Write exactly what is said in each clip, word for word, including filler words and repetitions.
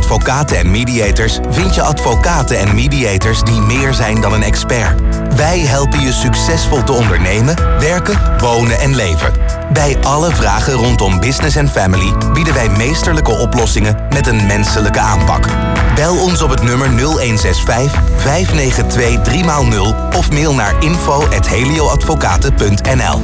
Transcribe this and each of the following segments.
Advocaten en Mediators vind je advocaten en mediators die meer zijn dan een expert. Wij helpen je succesvol te ondernemen, werken, wonen en leven. Bij alle vragen rondom business en family bieden wij meesterlijke oplossingen met een menselijke aanpak. Bel ons op het nummer nul een zes vijf, vijf negen twee, drie nul of mail naar info at helioadvocaten punt n l.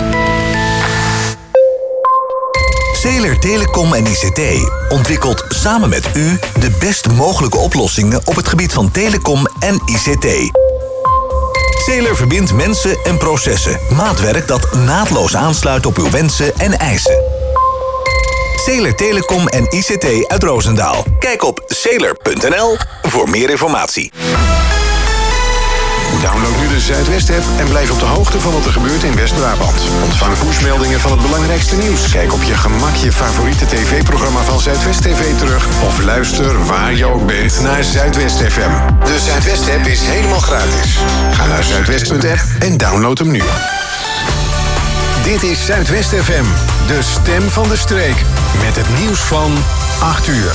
Zeeler Telecom en I C T ontwikkelt samen met u de best mogelijke oplossingen op het gebied van telecom en I C T. Zeeler verbindt mensen en processen. Maatwerk dat naadloos aansluit op uw wensen en eisen. Zeeler Telecom en I C T uit Roosendaal. Kijk op zeeler punt n l voor meer informatie. Download nu de Zuidwest-app en blijf op de hoogte van wat er gebeurt in West-Brabant. Ontvang pushmeldingen van het belangrijkste nieuws. Kijk op je gemak je favoriete tv-programma van Zuidwest T V terug. Of luister waar je ook bent naar Zuidwest F M. De Zuidwest-app is helemaal gratis. Ga naar zuidwest punt app en download hem nu. Dit is Zuidwest F M, de stem van de streek. Met het nieuws van acht uur.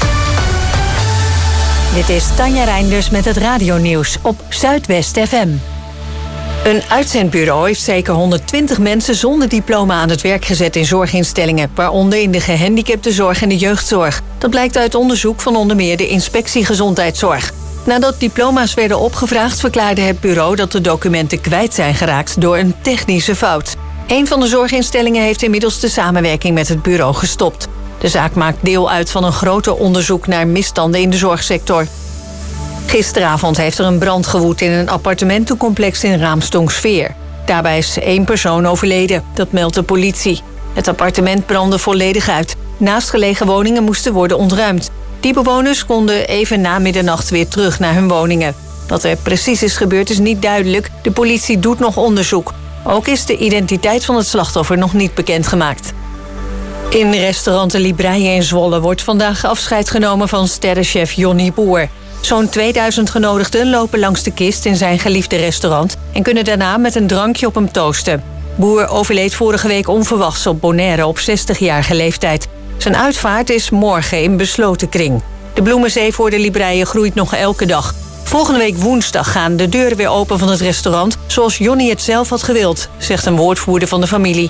Dit is Tanja Reinders met het radionieuws op Zuidwest F M. Een uitzendbureau heeft zeker honderdtwintig mensen zonder diploma aan het werk gezet in zorginstellingen, waaronder in de gehandicaptenzorg en de jeugdzorg. Dat blijkt uit onderzoek van onder meer de Inspectie Gezondheidszorg. Nadat diploma's werden opgevraagd, verklaarde het bureau dat de documenten kwijt zijn geraakt door een technische fout. Een van de zorginstellingen heeft inmiddels de samenwerking met het bureau gestopt. De zaak maakt deel uit van een groter onderzoek naar misstanden in de zorgsector. Gisteravond heeft er een brand gewoed in een appartementencomplex in Raamsdonksveer. Daarbij is één persoon overleden, dat meldt de politie. Het appartement brandde volledig uit. Naastgelegen woningen moesten worden ontruimd. Die bewoners konden even na middernacht weer terug naar hun woningen. Wat er precies is gebeurd is niet duidelijk. De politie doet nog onderzoek. Ook is de identiteit van het slachtoffer nog niet bekendgemaakt. In restaurant De Libreie in Zwolle wordt vandaag afscheid genomen van sterrenchef Johnny Boer. Zo'n tweeduizend genodigden lopen langs de kist in zijn geliefde restaurant en kunnen daarna met een drankje op hem toosten. Boer overleed vorige week onverwachts op Bonaire op zestigjarige leeftijd. Zijn uitvaart is morgen in besloten kring. De bloemenzee voor De Libreie groeit nog elke dag. Volgende week woensdag gaan de deuren weer open van het restaurant, zoals Johnny het zelf had gewild, zegt een woordvoerder van de familie.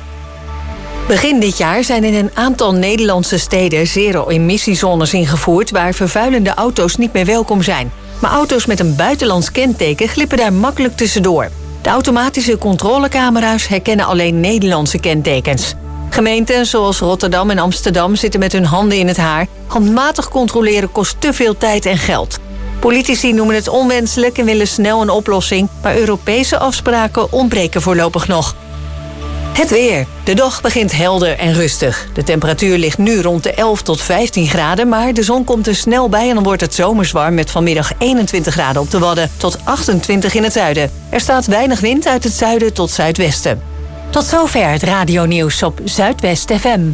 Begin dit jaar zijn in een aantal Nederlandse steden zero-emissiezones ingevoerd waar vervuilende auto's niet meer welkom zijn. Maar auto's met een buitenlands kenteken glippen daar makkelijk tussendoor. De automatische controlecamera's herkennen alleen Nederlandse kentekens. Gemeenten zoals Rotterdam en Amsterdam zitten met hun handen in het haar. Handmatig controleren kost te veel tijd en geld. Politici noemen het onwenselijk en willen snel een oplossing, maar Europese afspraken ontbreken voorlopig nog. Het weer. De dag begint helder en rustig. De temperatuur ligt nu rond de elf tot vijftien graden... maar de zon komt er snel bij en dan wordt het zomers warm... met vanmiddag eenentwintig graden op de Wadden tot achtentwintig in het zuiden. Er staat weinig wind uit het zuiden tot zuidwesten. Tot zover het radionieuws op Zuidwest F M.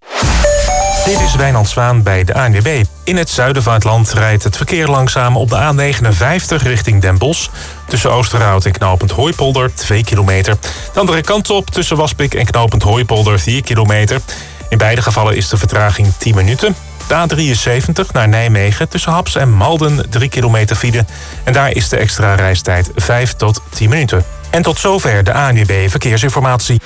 Dit is Wijnand Zwaan bij de A N W B. In het zuiden van het land rijdt het verkeer langzaam op de A negenenvijftig richting Den Bosch. Tussen Oosterhout en knooppunt Hooipolder twee kilometer. De andere kant op tussen Waspik en knooppunt Hooipolder vier kilometer. In beide gevallen is de vertraging tien minuten. De A drieënzeventig naar Nijmegen tussen Haps en Malden drie kilometer file. En daar is de extra reistijd vijf tot tien minuten. En tot zover de A N W B Verkeersinformatie.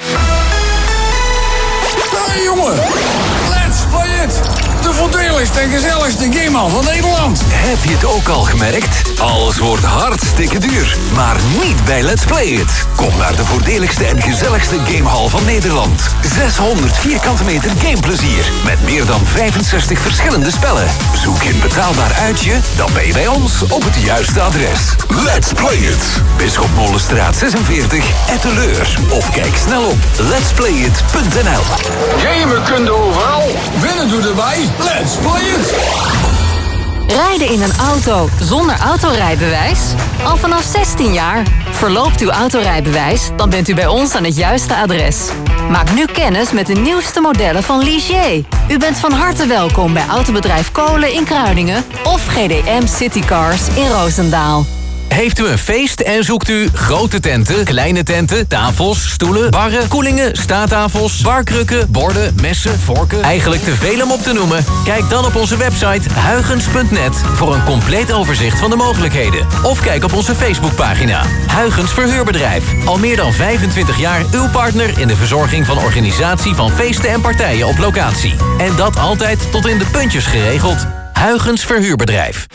Hey jongen! Let's play it! De voordeligste en gezelligste gamehal van Nederland. Heb je het ook al gemerkt? Alles wordt hartstikke duur. Maar niet bij Let's Play It. Kom naar de voordeligste en gezelligste gamehal van Nederland. zeshonderd vierkante meter gameplezier. Met meer dan vijfenzestig verschillende spellen. Zoek je een betaalbaar uitje? Dan ben je bij ons op het juiste adres. Let's Play It. Bisschop Molenstraat zesenveertig, Etteleur. Of kijk snel op lets play it punt n l. Gamen kun je overal. Winnen doe erbij. Let's play it! Rijden in een auto zonder autorijbewijs? Al vanaf zestien jaar. Verloopt uw autorijbewijs, dan bent u bij ons aan het juiste adres. Maak nu kennis met de nieuwste modellen van Ligier. U bent van harte welkom bij autobedrijf Kolen in Kruiningen of G D M Citycars in Roosendaal. Heeft u een feest en zoekt u grote tenten, kleine tenten, tafels, stoelen, barren, koelingen, staattafels, barkrukken, borden, messen, vorken, eigenlijk te veel om op te noemen? Kijk dan op onze website huygens punt net voor een compleet overzicht van de mogelijkheden. Of kijk op onze Facebookpagina. Huygens Verhuurbedrijf. Al meer dan vijfentwintig jaar uw partner in de verzorging van organisatie van feesten en partijen op locatie. En dat altijd tot in de puntjes geregeld. Huygens Verhuurbedrijf.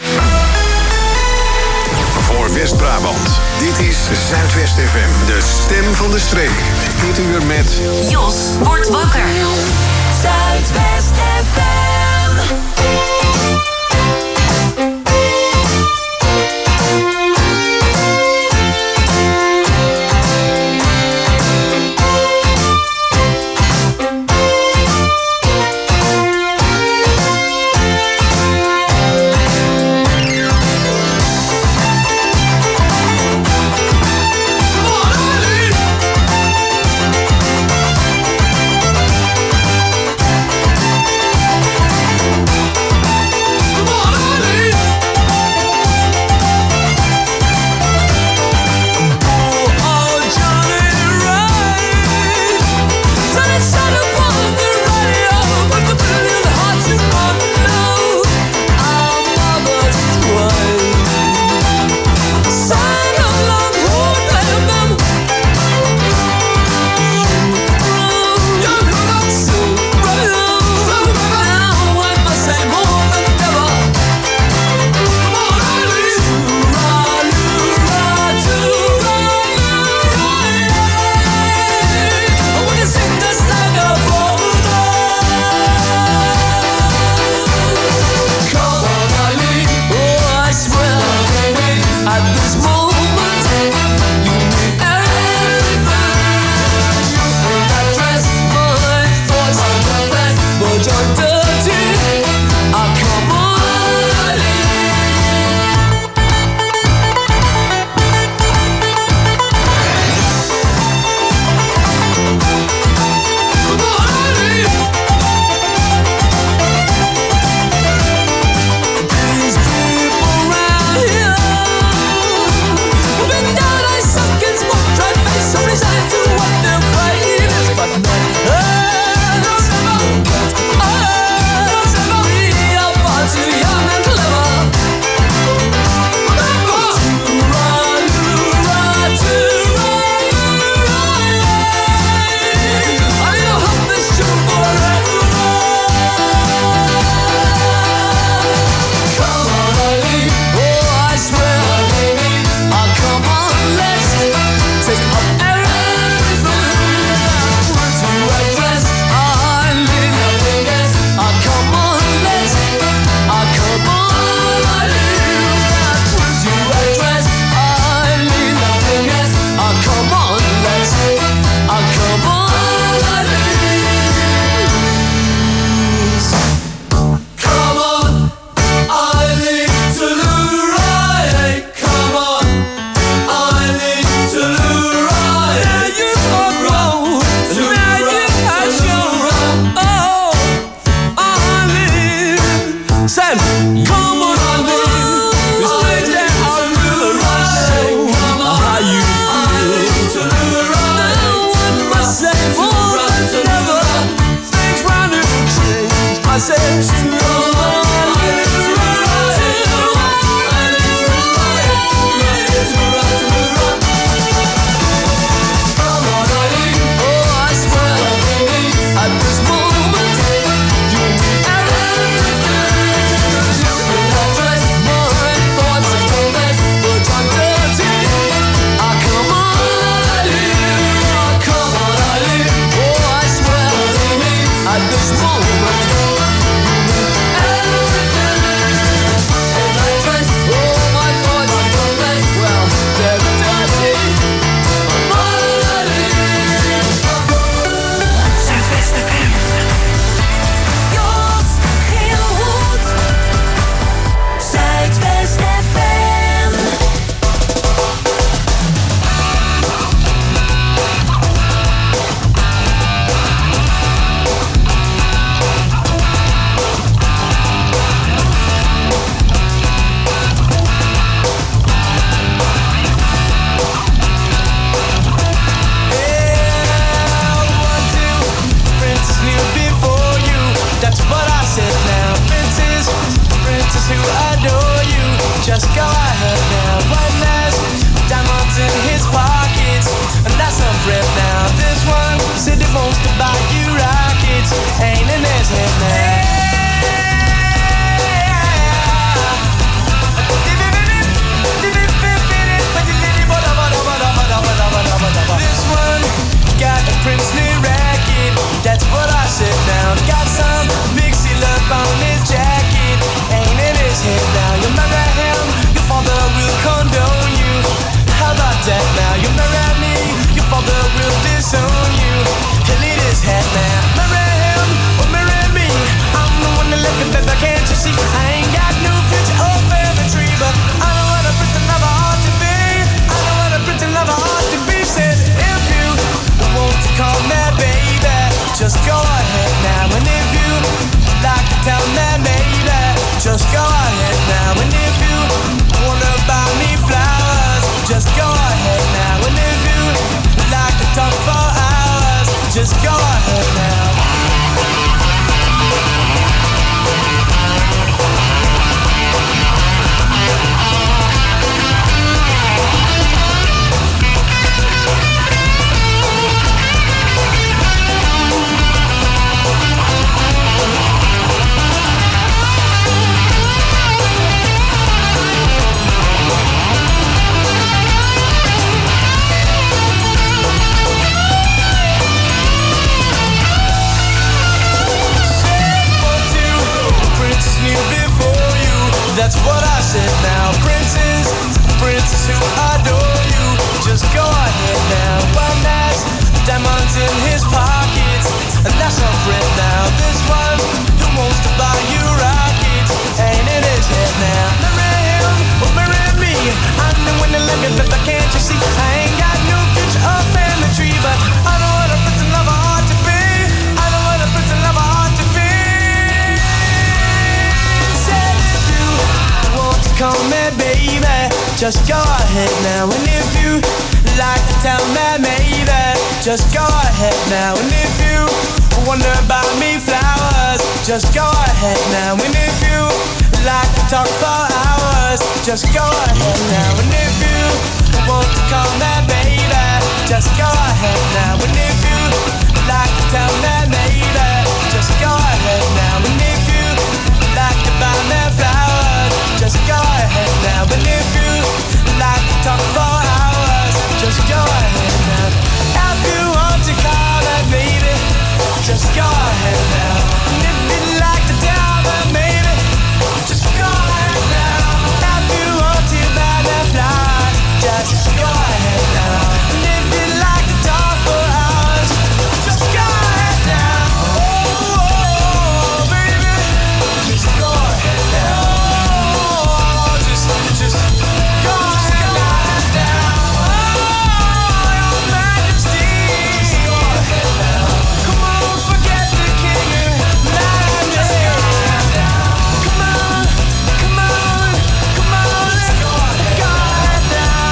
Voor West-Brabant. Dit is Zuidwest F M. De stem van de streek. Dit uur met... Jos wordt wakker. Zuidwest F M. just go ahead now. That's what I said now. Princes, princes who adore you, just go ahead now. One has diamonds in his pockets, and that's a friend now. This one who wants to buy you rockets, ain't in his head now. Marry him or marry me, I'm the one that let me, but can't you see? I ain't got no future or family tree, but I know what a prince and lover ought to be. I know what a prince and lover ought to be. Come here, baby, just go ahead now. And if you like to tell me, maybe, just go ahead now. And if you wonder about me, flowers, just go ahead now. And if you like to talk for hours, just go ahead now. And if you want to call me, baby, just go ahead now. And if you like to tell me, maybe, just go ahead now. And if you like to buy me flowers, just go ahead now. But if you like to talk for hours, just go ahead now. If you want to call me, baby, just go ahead now. And if you like to tell me, maybe, just go ahead now. If you want to buy me flowers, just go ahead now. And if you like to talk for hours, just go ahead now. Oh, oh, oh baby, just go ahead now. Just go ahead now. Oh, your majesty. Just go ahead now. Come on, forget the king and majesty. Come on, come on, come on. Just go ahead now.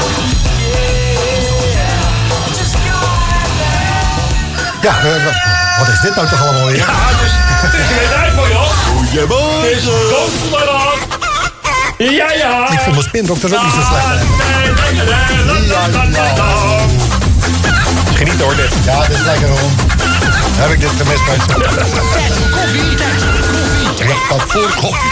Yeah. Just go ahead now. Ja, uh, wat is dit nou toch allemaal weer? Ja, dus, het is er weer tijd voor, joh. Goeiemorgen. Het is donderdag. Ja, ja. Ik vond de spindokters ook niet zo slecht. Geniet hoor, dit. Ja, dit is lekker hoor. Heb ik dit gemist, mensen? Koffie, tijd voor koffie. Ja, dat voor koffie.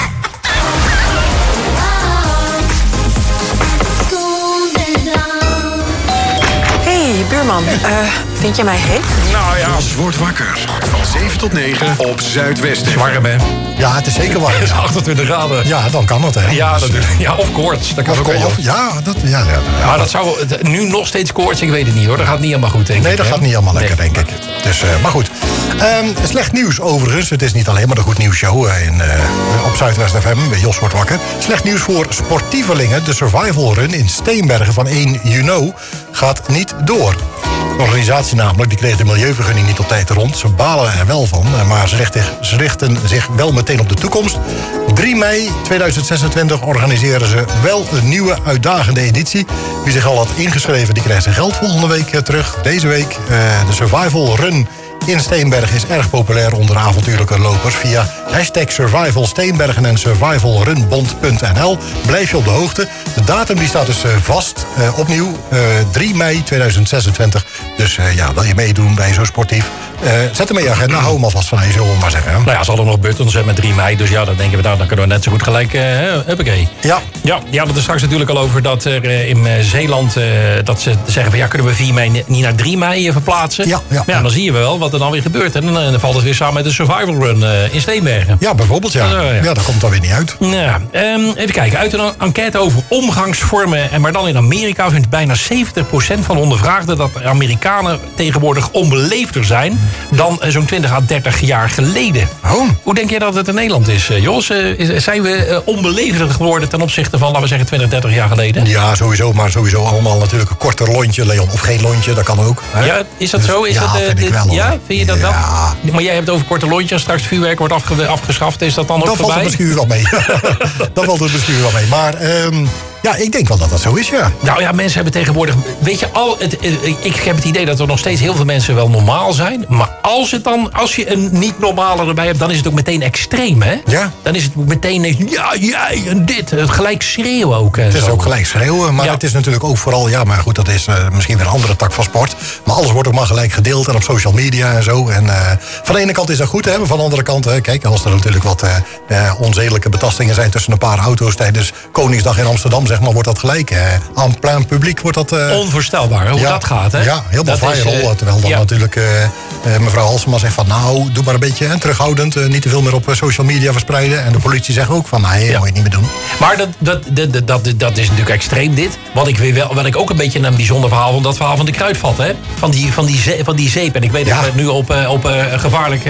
Hey, buurman. Uh, vind je mij heet? Nou ja. Jos wordt wakker. Van zeven tot negen op Zuidwest. Warm, hè? Ja, het is zeker warm. Het is achtentwintig graden. Ja, dan kan het, hè. Ja, dat, ja of koorts. Dat kan of, ook wel. Of, ja, dat, ja, ja, ja. Maar dat zou nu nog steeds koorts, ik weet het niet hoor. Dat gaat niet helemaal goed, denk ik. Nee, dat hè? gaat niet helemaal lekker, nee. denk ik. Dus, uh, maar goed. Um, slecht nieuws overigens. Het is niet alleen maar de goed nieuws show uh, in, uh, op Zuidwest F M bij Jos wordt wakker. Slecht nieuws voor sportievelingen. De survival run in Steenbergen van één juni gaat niet door. De organisatie namelijk, die kreeg de milieuvergunning niet op tijd rond. Ze balen er wel van, maar ze richten, ze richten zich wel meteen op de toekomst. drie mei tweeduizend zesentwintig organiseren ze wel een nieuwe uitdagende editie. Wie zich al had ingeschreven, die krijgt zijn geld volgende week terug. Deze week, uh, de survival run in Steenberg is erg populair onder avontuurlijke lopers. Via hashtag Survival Steenbergen en survivalrunbond punt n l blijf je op de hoogte. De datum die staat dus uh, vast. Uh, opnieuw uh, drie mei tweeduizend zesentwintig. Dus uh, ja, wil je meedoen bij zo sportief? Uh, zet hem in je agenda, hou hem alvast van je, zullen we maar zeggen. Hè? Nou ja, ze hadden nog buttons met drie mei. Dus ja, dan denken we, nou, dan kunnen we net zo goed gelijk... Uh, huppakee. Ja. Ja, ja, dat is straks natuurlijk al over dat er uh, in uh, Zeeland... Uh, dat ze zeggen van, ja, kunnen we vier mei niet naar drie mei uh, verplaatsen? Ja, ja, maar ja, ja, dan zie je wel wat er dan weer gebeurt. En dan, uh, dan valt het weer samen met de survival run uh, in Steenbergen. Ja, bijvoorbeeld, ja. Uh, ja. Ja, dat komt dan weer niet uit. Ja, um, even kijken. Uit een enquête over omgangsvormen... en maar dan in Amerika vindt bijna zeventig procent van de ondervraagden... dat de Amerikanen tegenwoordig onbeleefder zijn... dan uh, zo'n twintig à dertig jaar geleden. Oh. Hoe denk jij dat het in Nederland is, uh, Jos? Uh, is, zijn we uh, onbeleefder geworden ten opzichte van, laten we zeggen, twintig, dertig jaar geleden? Ja, sowieso. Maar sowieso allemaal natuurlijk een korter lontje, Leon. Of geen lontje, dat kan ook. Hè? Ja, is dat dus, zo? Is ja, dat, uh, vind ik wel. Hoor. Ja, vind je dat ja. wel? Maar jij hebt het over korte lontjes. Straks vuurwerk wordt afge- afgeschaft. Is dat dan ook dan voorbij? Valt het bestuur wel mee. Dan valt het bestuur wel mee. Maar... Um, Ja, ik denk wel dat dat zo is, ja. Nou ja, mensen hebben tegenwoordig... Weet je, al het, ik heb het idee dat er nog steeds heel veel mensen wel normaal zijn. Maar als, het dan, als je een niet-normale erbij hebt, dan is het ook meteen extreem, hè? Ja. Dan is het meteen, ja, jij en dit. Het gelijk schreeuwen ook. Het is zo. ook gelijk schreeuwen, maar Ja. het is natuurlijk ook vooral... Ja, maar goed, dat is uh, misschien weer een andere tak van sport. Maar alles wordt ook maar gelijk gedeeld en op social media en zo. En uh, van de ene kant is dat goed, hè, maar van de andere kant... Hè, kijk, als er natuurlijk wat uh, uh, onzedelijke betastingen zijn tussen een paar auto's... tijdens Koningsdag in Amsterdam, zeg maar, wordt dat gelijk. Uh, aan plein publiek wordt dat... Uh, Onvoorstelbaar, hoe ja, dat gaat, hè? Ja, helemaal Dat is, viral. uh, terwijl dan ja. natuurlijk uh, uh, mevrouw Halsema zegt van... nou, doe maar een beetje hè, terughoudend. Uh, niet te veel meer op uh, social media verspreiden. En de politie zegt ook van, nee, dat moet je niet meer doen. Maar dat, dat, dat, dat, dat, dat is natuurlijk extreem, dit. Wat ik, weer wel, wat ik ook een beetje een bijzonder verhaal vond... dat verhaal van de kruidvat, hè? Van die, van die, ze, van die zeep. En ik weet Ja. dat we nu op, uh, op uh, gevaarlijk, uh,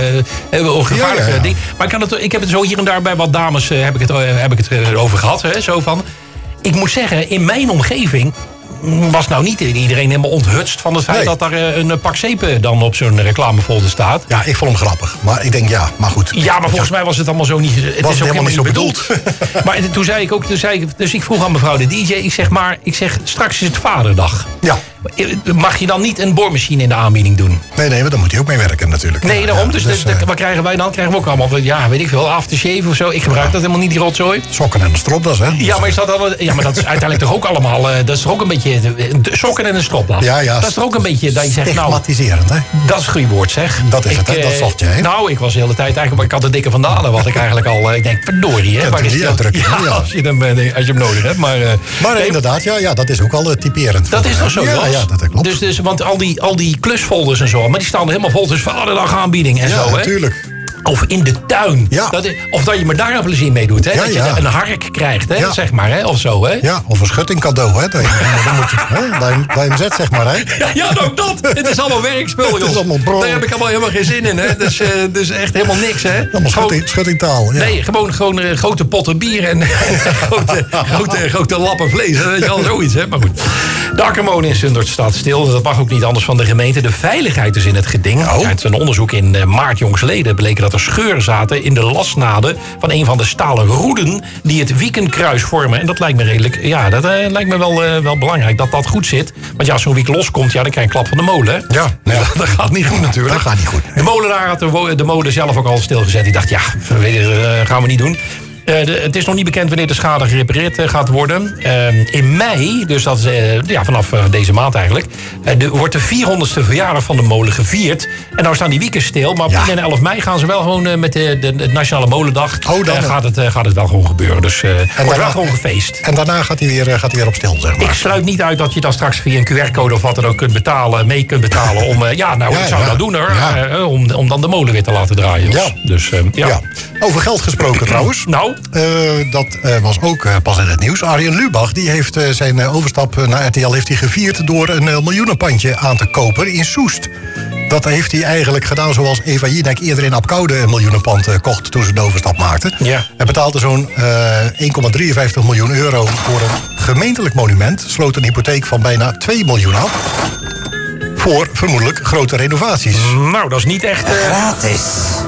uh, op gevaarlijk Ja, ja, ja. ding... Maar ik, kan het, ik heb het zo hier en daar bij wat dames uh, heb ik het, uh, heb ik het uh, over gehad. Hè? Zo van... Ik moet zeggen, in mijn omgeving... was nou niet iedereen helemaal onthutst van het feit... Nee. dat daar uh, een pak zeepen dan op zo'n reclamefolder staat. Ja, ik vond hem grappig. Maar ik denk, ja, maar goed. Ja, maar volgens mij was het allemaal zo niet... Het Was is het ook helemaal niet zo bedoeld. Maar toen zei ik ook... Toen zei ik, dus ik vroeg aan mevrouw de D J... Ik zeg maar, ik zeg, straks is het vaderdag. Ja. Mag je dan niet een boormachine in de aanbieding doen? Nee, nee, maar daar moet hij ook mee werken natuurlijk. Nee, Ja, daarom. ja, dus dus, de, de- uh, wat krijgen wij dan? Krijgen we ook allemaal, ja, weet ik veel, aftershave of zo. Ik gebruik dat helemaal niet, die rotzooi. Sokken en een stropdas, hè? Ja, maar is dat, al, ja, maar dat is uiteindelijk toch ook allemaal... Uh, dat is toch ook een beetje... de sokken en een stropdas. Ja, ja. Dat is toch ook een beetje dat je zegt... Nou, stigmatiserend, hè? dat is een goed woord, zeg. Dat is ik, het, hè? Dat eh, zocht je, hè? Nou, ik was de hele tijd eigenlijk... maar ik had de dikke vandalen, wat ik eigenlijk al... eh, ik denk, verdorie, hè? Kent Waar hem is die die uitdrukking, ja, ja. Als, je hem, eh, als je hem nodig hebt. Maar, uh, Maar nee, inderdaad, ja, ja, dat is ook wel uh, typerend. dat is toch zo, Ja, Jos? ja, dat klopt. Dus, dus, want al die, al die klusfolders en zo... maar die staan er helemaal vol. Dus vaderdag aanbieding en ja, zo, hè? natuurlijk. Of in de tuin. Ja. Dat is, of dat je me daar een plezier mee doet. Hè? Ja, dat je ja. een hark krijgt, hè? Ja. Zeg maar. Hè? Of zo, hè? Ja, of een schutting cadeau, hè? Dan, dan moet je, hè? Bij, bij M Z, zeg maar, hè? Ja, ja, ook dat. Het is allemaal werkspul, Het is Jos. allemaal bro. Daar heb ik allemaal helemaal geen zin in, hè. Dus, uh, dus echt helemaal niks, hè. Allemaal Gewoon- schutting, schuttingtaal. Ja. Nee, gewoon, gewoon uh, grote potten bier en grote, grote, grote lappen vlees. Hè? Weet je wel, zoiets, hè. Maar goed. De akkermolen in Zundert staat stil. Dat mag ook niet anders van de gemeente. De veiligheid is in het geding. Oh. Uit een onderzoek in uh, maart jongstleden bleken dat er scheuren zaten in de lasnaden van een van de stalen roeden die het Wiekenkruis vormen. En dat lijkt me redelijk, ja, dat uh, lijkt me wel, uh, wel belangrijk dat dat goed zit. Want ja, als zo'n wiek loskomt, ja, dan krijg je een klap van de molen. Hè? Ja, ja. Dat gaat niet goed natuurlijk. Dat gaat niet goed. De molenaar had de, wo- de molen zelf ook al stilgezet. Die dacht, ja, weet je, uh, gaan we niet doen. Uh, de, het is nog niet bekend wanneer de schade gerepareerd uh, gaat worden. Uh, in mei, dus dat is uh, ja, vanaf uh, deze maand eigenlijk... Uh, de, wordt de vierhonderdste verjaardag van de molen gevierd. En nou staan die wieken stil. Maar op Ja. tien en elf mei gaan ze wel gewoon uh, met de, de, de Nationale Molendag... Oh, dan, uh, uh, gaat, het, uh, gaat het wel gewoon gebeuren. Dus uh, wordt daarna- wel gewoon gefeest. En daarna gaat hij weer, uh, gaat hij weer op stil, zeg maar. Ik sluit niet uit dat je dan straks via een Q R-code of wat dan ook kunt betalen, mee kunt betalen om, uh, ja, nou, Ja, ik zou ja. dat doen hoor, Ja. uh, om, om dan de molen weer te laten draaien. Jos. Ja. Dus, uh, ja. Ja. Over geld gesproken trouwens. Nou, Uh, dat uh, was ook uh, pas in het nieuws. Arjen Lubach die heeft uh, zijn uh, overstap uh, naar R T L heeft hij gevierd door een uh, miljoenenpandje aan te kopen in Soest. Dat heeft hij eigenlijk gedaan zoals Eva Jinek eerder in Apkoude een miljoenenpand uh, kocht toen ze de overstap maakte. Ja. Hij betaalde zo'n uh, één komma drieënvijftig miljoen euro voor een gemeentelijk monument. Sloot een hypotheek van bijna twee miljoen af. Voor vermoedelijk grote renovaties. nou, dat is niet echt... Uh, Gratis.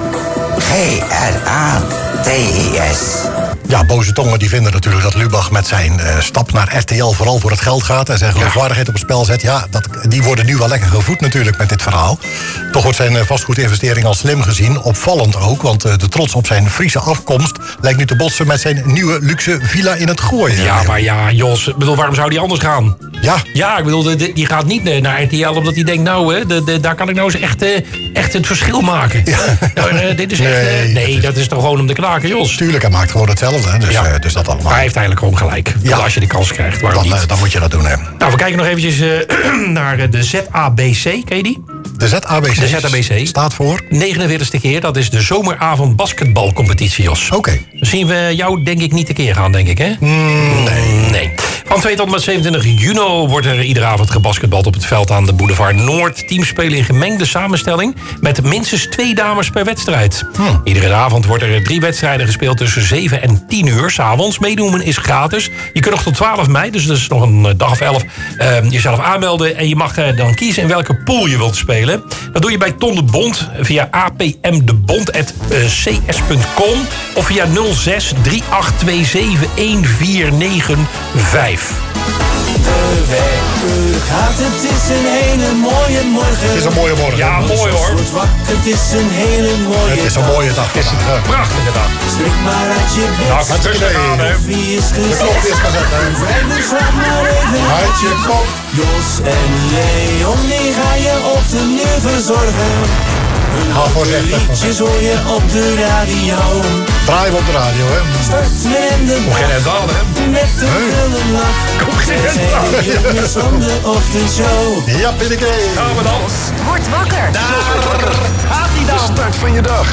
G R A T I S. Ja, boze tongen die vinden natuurlijk dat Lubach met zijn uh, stap naar R T L vooral voor het geld gaat en zijn geloofwaardigheid op het spel zet. Ja, dat, die worden nu wel lekker gevoed natuurlijk met dit verhaal. Toch wordt zijn uh, vastgoedinvestering als slim gezien. Opvallend ook, want uh, de trots op zijn Friese afkomst lijkt nu te botsen met zijn nieuwe luxe villa in het Gooien. ja, maar ja, Jos, ik bedoel, waarom zou die anders gaan? Ja, Ja, ik bedoel, de- de- die gaat niet uh, naar R T L omdat hij denkt, nou, hè, de, de, daar kan ik nou eens echt, uh, echt het verschil maken. Nou, uh, dit is echt, uh, Nee, nee, dat dat is toch gewoon om de knaken, Jos. tuurlijk, hij maakt gewoon hetzelfde. Hè, dus, Ja. uh, dus dat allemaal. Maar hij heeft eigenlijk gewoon gelijk. Ik bedoel, Ja. Als je de kans krijgt, waarom Dan, niet? uh, dan moet je dat doen, hè. Nou, we kijken nog eventjes uh, naar uh, de Z A B C, ken je die? De Z A B C. De Z A B C. Staat voor? negenenveertigste keer, dat is de zomeravond basketbalcompetitie, Jos. Oké. Dan zien we jou denk ik niet tekeer gaan, denk ik, hè? Mm, nee. nee. Van twee tot en met zevenentwintig juni wordt er iedere avond gebasketbald op het veld aan de Boulevard Noord. Teams spelen in gemengde samenstelling met minstens twee dames per wedstrijd. Hmm. Iedere avond wordt er drie wedstrijden gespeeld tussen zeven en tien uur 's avonds. Meedoen is gratis. Je kunt nog tot twaalf mei, dus dat is nog een dag of elf, uh, jezelf aanmelden. En je mag uh, dan kiezen in welke pool je wilt spelen. Dat doe je bij Ton de Bond via a p m de bond at c s punt com of via nul zes drie acht twee zeven een vier negen vijf. De wekker gaat, het is een hele mooie morgen. Het is een mooie morgen. Ja, mooi hoor. Wordt wakker, het is een hele mooie dag. Het is een mooie dag. Het is een prachtige dag. Strik maar uit je bed. Nou, gaat rustig aan, hè. Koffie is gezet. De koffie is gezet, hè. Vrijdag slaap maar even uit je kop. Jos en Leon, die ga je ochtend nu verzorgen. Hun liedjes hoor je op de radio. Draaien we op de radio, hè. Start met de Kom geen endal, hè. met een gulle lach. Kom geen Zij zijn de jongens van de ochtendshow. Ja, pinnekee. Gaan we dan. Word wakker. Daar gaat hij dan. De start van je dag.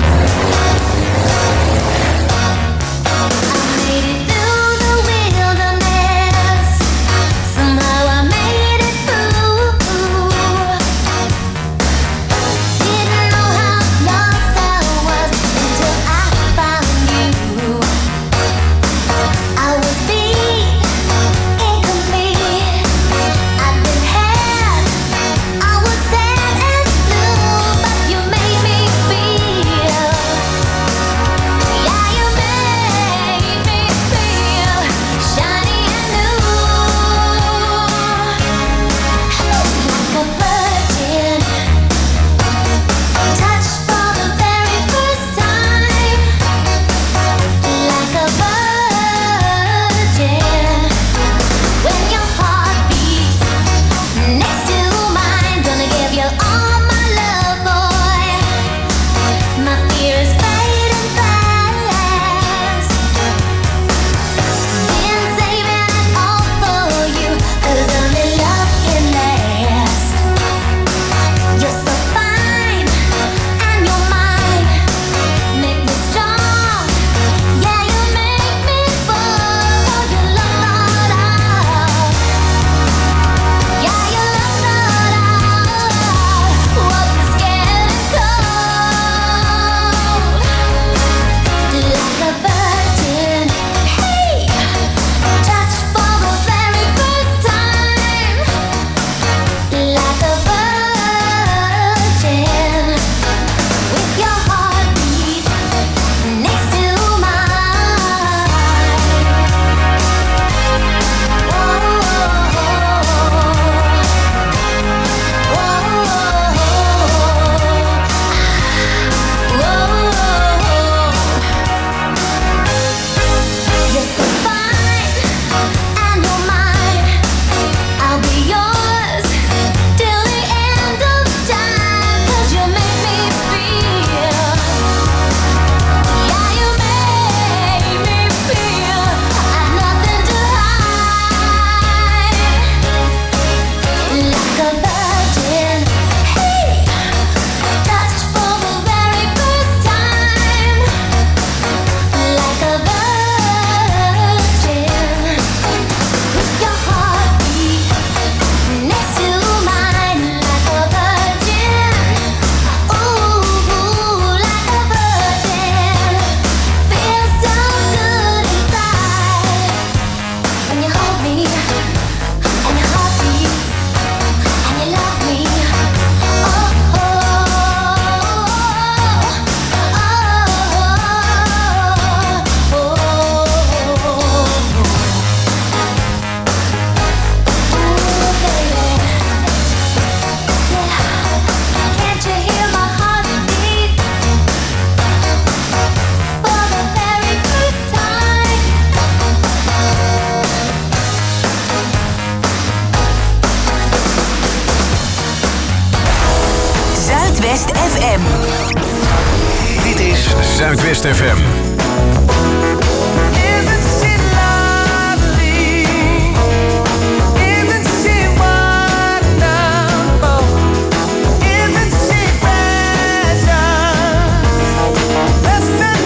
Zuidwest F M.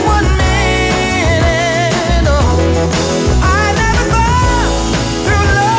Through love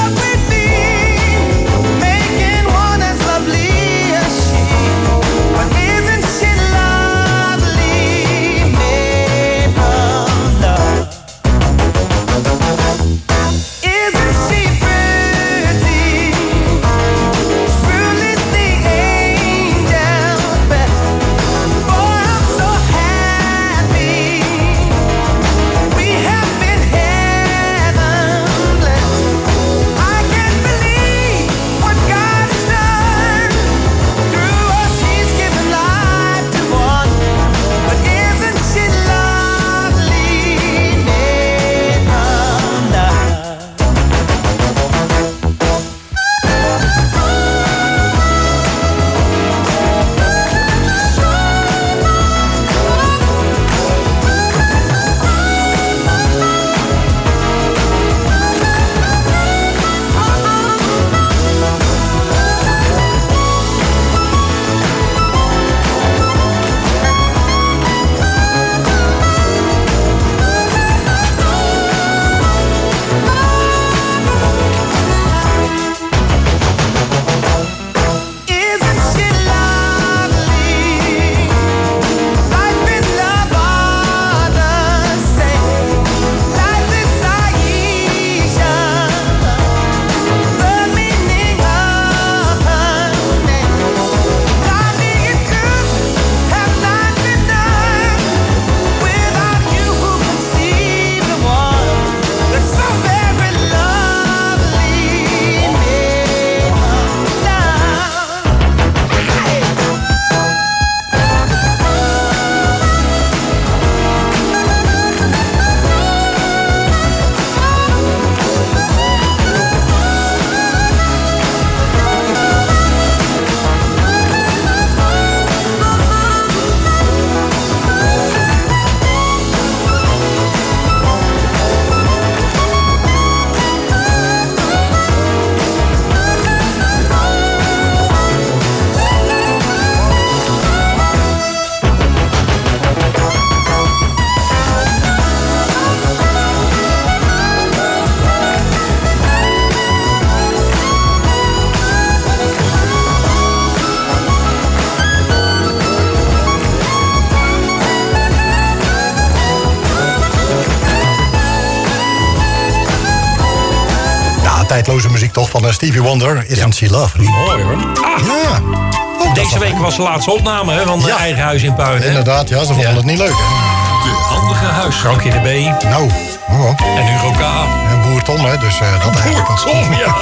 tijdloze muziek toch van uh, Stevie Wonder. Isn't She Lovely? Mooi hoor. Ah, ja. Oh, deze week was de laatste opname hè, van ja. Eigen Huis in Puin. Hè? Inderdaad, ja, ze vonden ja. het niet leuk. Hè? De handige huisvrouw in de B. Nou. Oh. En Hugo K. En Boer Tom, hè, dus uh, dat eigenlijk. Boer Tom, ja.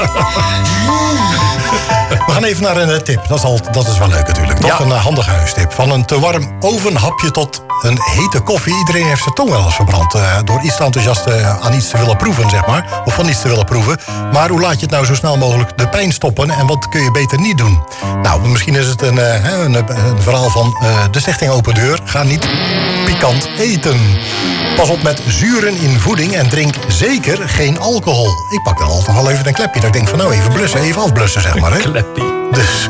We gaan even naar een uh, tip. Dat is, al, dat is wel leuk natuurlijk. Toch ja. een uh, handige huistip. Van een te warm ovenhapje tot een hete koffie. Iedereen heeft zijn tong wel eens verbrand. Uh, door iets te enthousiast uh, aan iets te willen proeven, zeg maar. Of van iets te willen proeven. Maar hoe laat je het nou zo snel mogelijk de pijn stoppen? En wat kun je beter niet doen? Nou, misschien is het een, uh, een, een verhaal van uh, de Stichting Open Deur. Ga niet pikant eten. Pas op met zuren in voeding en drink zeker geen alcohol. Ik pak dan altijd wel even een klepje. Dat ik denk van nou even blussen, even afblussen, zeg maar. Hè? Een klepje. Dus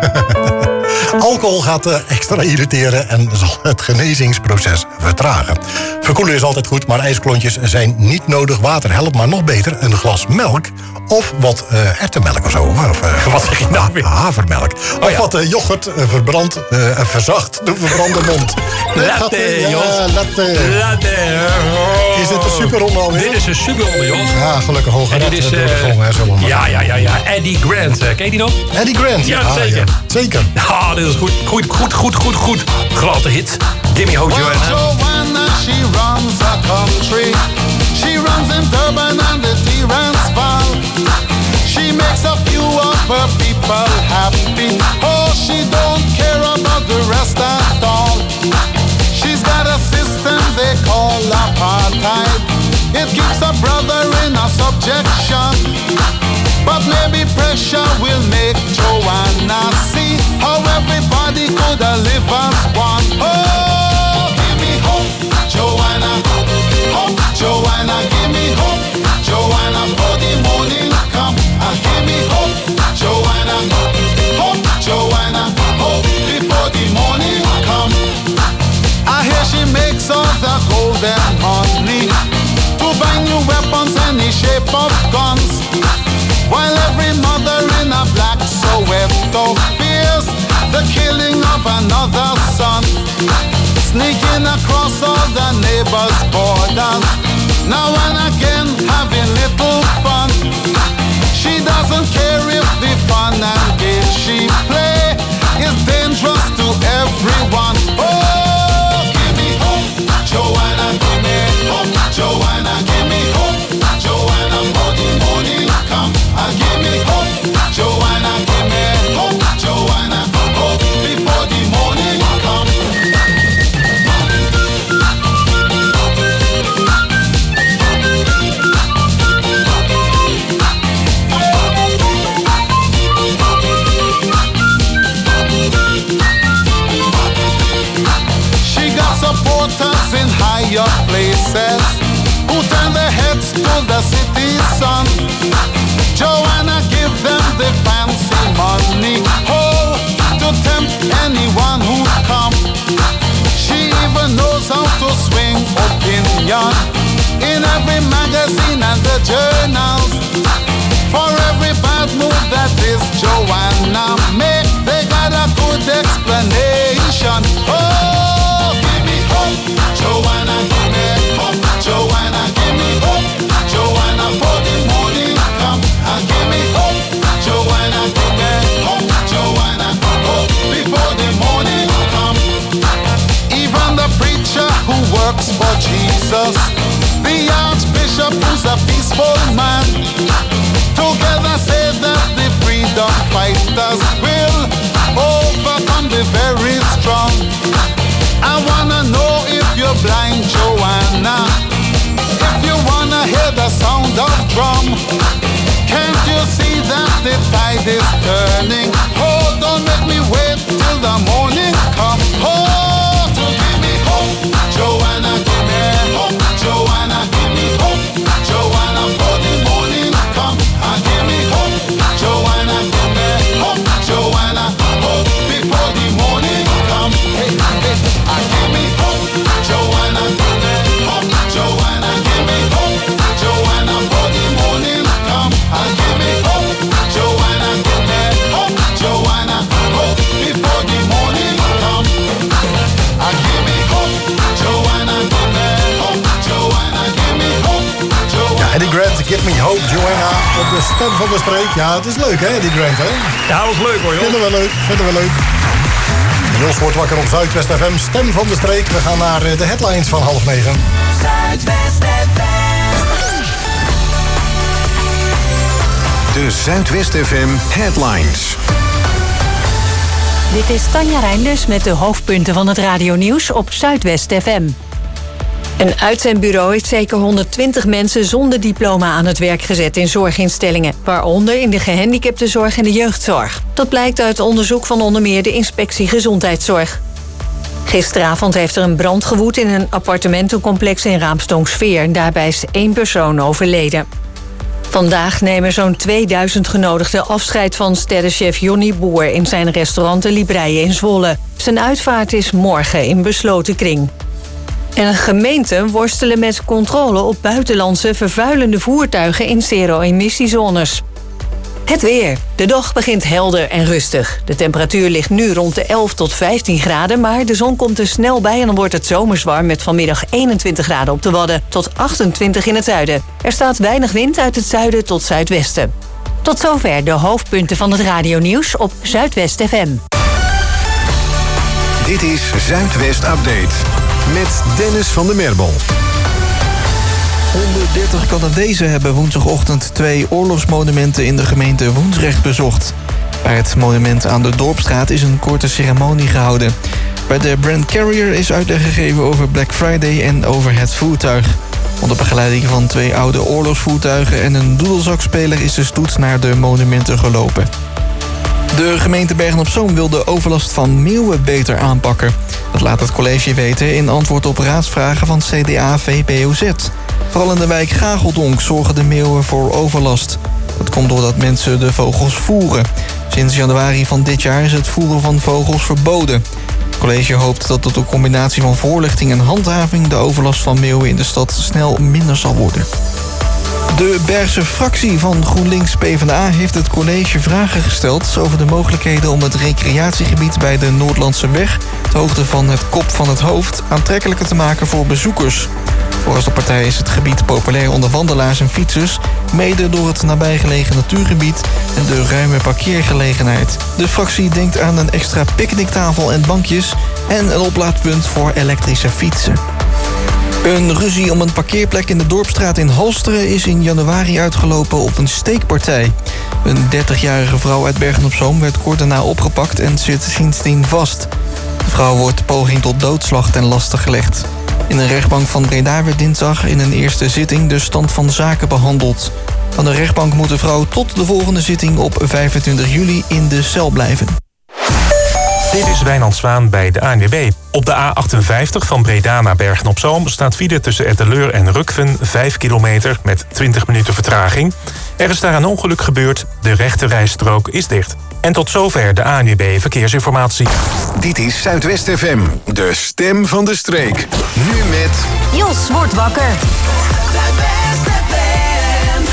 alcohol gaat uh, extra irriteren en zal het genezingsproces vertragen. Verkoelen is altijd goed, maar ijsklontjes zijn niet nodig. Water helpt, maar nog beter een glas melk of wat uh, erwtenmelk of zo. Of, uh, wat zeg je nou weer? Havermelk. Oh, of ja. wat uh, yoghurt uh, verbrand, uh, verzacht de verbrande mond. Latte, uh, Jos. Ja, latte. Latte. Is dit een superronde alweer? Dit is een superronde, Jos. Ja, gelukkig hoog. En dit is, uh, ja, ja, ja, ja. Eddie Grant. Uh, ken je die nog? Eddie Grant. Ja, ah, zeker. Ja. Zeker. Ah, dit is goed. Goed, goed, goed, goed, goed. Grote hit. Gimme Ho Joanna. Well, Joanna, she runs a country. She runs in Durban and the Transvaal. She makes a few of her people happy. Oh, she don't care about the rest at all. She's got a system they call apartheid. It keeps a brother in a subjection. But maybe pressure will make Joanna see how everybody could live as one. Oh, give me hope, Joanna. Hope, Joanna, give me hope. Joanna, for the morning come. And give me hope, Joanna. Hope, Joanna. Hope, before the morning come. I hear she makes all the golden money to buy new weapons, any shape of guns. While every mother in a black Soweto fears the killing of another son, sneaking across all the neighbors' borders, now and again having little fun. She doesn't care if the fun and game she play is dangerous to everyone. Oh, give me hope, Joanna, give me hope, Joanna, give me hope, Joanna, for the morning come. Uh, give me hope, Joanna, give me hope, Joanna, hope before the morning come. She got supporters in higher places who turn their heads to the city's sun. Joanna give them the fancy money, oh, to tempt anyone who come. She even knows how to swing opinion in every magazine and the journals. For every bad move that this Joanna make, they got a good explanation. Oh, give me hope, Joanna, give me hope, Joanna, give me hope, Joanna, for the morning come. And give me hope, Joanna, give me hope, Joanna, hope before the morning come. Even the preacher who works for Jesus, the archbishop who's a peaceful man, together say that the freedom fighters will overcome the very strong. I wanna know if you're blind, Joanna, if you wanna hear the sound of drum. Can't you see that the tide is turning? Oh, don't make me wait till the morning come. Oh, to give me hope, Joanna, give me hope, Joanna, give me hope, Joanna, for the morning come. And give me hope, Joanna, give me hope, Joanna, hope before the morning come. Hey, hey, and give me hope, Joanna, give me hope, Joanna, give me hope, Joanna, for the morning come. And give me hope, Joanna, give me hope, stem van de streek. Ja, het is leuk hè, die Grant hè? Ja, dat was leuk hoor, joh. Vinden we leuk, vinden we leuk. Jos wordt wakker op Zuidwest F M, stem van de streek. We gaan naar de headlines van half negen. Zuidwest F M. De Zuidwest F M headlines. Dit is Tanja Reinders met de hoofdpunten van het radionieuws op Zuidwest F M. Een uitzendbureau heeft zeker honderdtwintig mensen zonder diploma aan het werk gezet in zorginstellingen, waaronder in de gehandicaptenzorg en de jeugdzorg. Dat blijkt uit onderzoek van onder meer de Inspectie Gezondheidszorg. Gisteravond heeft er een brand gewoed in een appartementencomplex in Raamsdonksveer en daarbij is één persoon overleden. Vandaag nemen zo'n tweeduizend genodigden afscheid van sterrenchef Johnny Boer in zijn restaurant De Libreie in Zwolle. Zijn uitvaart is morgen in besloten kring. En gemeenten worstelen met controle op buitenlandse vervuilende voertuigen in zero-emissiezones. Het weer. De dag begint helder en rustig. De temperatuur ligt nu rond de elf tot vijftien graden, maar de zon komt er snel bij en dan wordt het zomers warm met vanmiddag eenentwintig graden op de Wadden tot achtentwintig in het zuiden. Er staat weinig wind uit het zuiden tot zuidwesten. Tot zover de hoofdpunten van het radionieuws op Zuidwest F M. Dit is Zuidwest Update met Dennis van der Merbel. honderddertig Canadezen hebben woensdagochtend twee oorlogsmonumenten in de gemeente Woensrecht bezocht. Bij het monument aan de Dorpstraat is een korte ceremonie gehouden. Bij de Brand Carrier is uitleg gegeven over Black Friday en over het voertuig. Onder begeleiding van twee oude oorlogsvoertuigen en een doedelzakspeler is de stoet naar de monumenten gelopen. De gemeente Bergen-op-Zoom wil de overlast van meeuwen beter aanpakken. Dat laat het college weten in antwoord op raadsvragen van C D A V P O Z. Vooral in de wijk Gageldonk zorgen de meeuwen voor overlast. Dat komt doordat mensen de vogels voeren. Sinds januari van dit jaar is het voeren van vogels verboden. Het college hoopt dat door de combinatie van voorlichting en handhaving de overlast van meeuwen in de stad snel minder zal worden. De Bergse fractie van GroenLinks PvdA heeft het college vragen gesteld over de mogelijkheden om het recreatiegebied bij de Noordlandse weg, de hoogte van het Kop van het Hoofd, aantrekkelijker te maken voor bezoekers. Volgens de partij is het gebied populair onder wandelaars en fietsers, mede door het nabijgelegen natuurgebied en de ruime parkeergelegenheid. De fractie denkt aan een extra picknicktafel en bankjes en een oplaadpunt voor elektrische fietsen. Een ruzie om een parkeerplek in de Dorpstraat in Halsteren is in januari uitgelopen op een steekpartij. Een dertigjarige vrouw uit Bergen-op-Zoom werd kort daarna opgepakt en zit sindsdien vast. De vrouw wordt poging tot doodslag ten laste gelegd. In een rechtbank van Breda werd dinsdag in een eerste zitting de stand van zaken behandeld. Van de rechtbank moet de vrouw tot de volgende zitting op vijfentwintig juli in de cel blijven. Dit is Wijnand Zwaan bij de A N W B. Op de A achtenvijftig van Breda naar Bergen-op-Zoom staat file tussen Etteleur en Rukven vijf kilometer met twintig minuten vertraging. Er is daar een ongeluk gebeurd, de rechte rijstrook is dicht. En tot zover de A N W B Verkeersinformatie. Dit is Zuidwest F M, de stem van de streek. Nu met... Jos wordt wakker. Zuidwest F M.